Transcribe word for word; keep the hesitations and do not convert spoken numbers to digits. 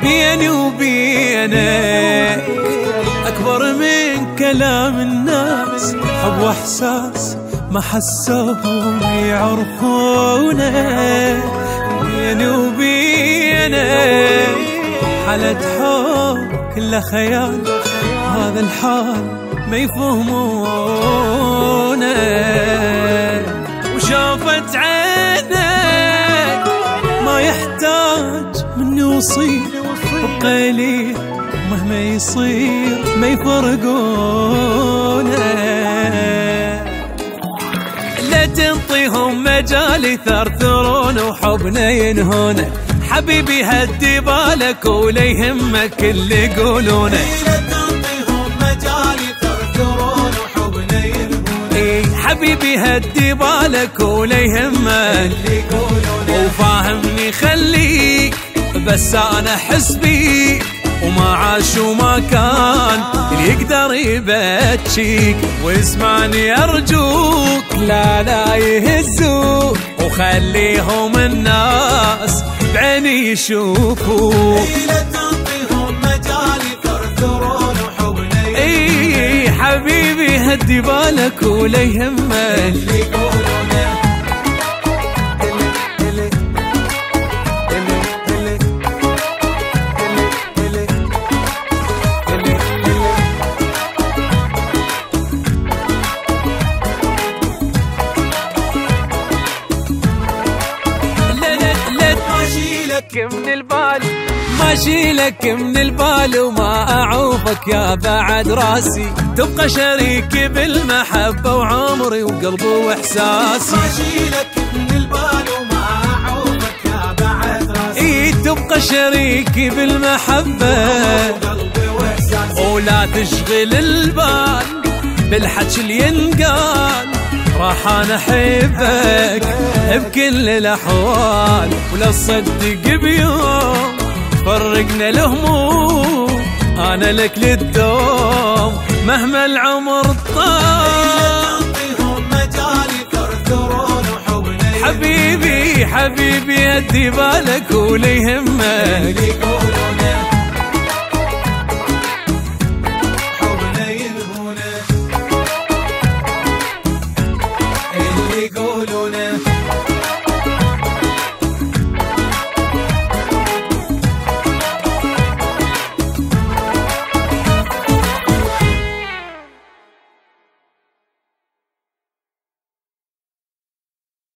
بيني وبينك أكبر من كلام الناس، حب وإحساس ما حسوهم يعرفونه. بيني وبينك حالة حب كله خيال، هذا الحال ما يفهمونه. وشافت عينك ما يحتاج مني وصير، وقيلي مهما يصير ما يفرقونه. لا تنطيهم مجال يثرثرون وحبنا ينهونه، حبيبي هدي بالك ولا يهمك اللي يقولونه. لا تنطيهم مجال يثرثرون وحبنا ينهونه، حبيبي هدي بالك ولا يهمك اللي يقولونه. وفاهمني خليك بس انا احس بيك، وما عاش وما كان اللي يقدر يبكيك. واسمعني ارجوك لا لا يهزوك، وخليهم الناس بعيني يشوفوك. لا تنطيهم مجال يثرثرون وحبنا ينهونه، اي حبيبي هدي بالك ولا يهمك اللي يقولونه. من البال ما شيلك من البال، وما أعوفك يا بعد راسي. تبقى شريكي بالمحبة وعمري وقلبي وإحساسي. ما شيلك من البال وما أعوفك يا بعد راسي. إيه تبقى شريكي بالمحبة وقلبي وإحساسي. ولا تشغل البال بالحكي اللي ينقال، راح انا احبك بكل الاحوال. ولا تصدق بيوم فرقنا الهموم، انا لك للدوم مهما العمر طال. حبيبي حبيبي ادي بالك ولا يهمك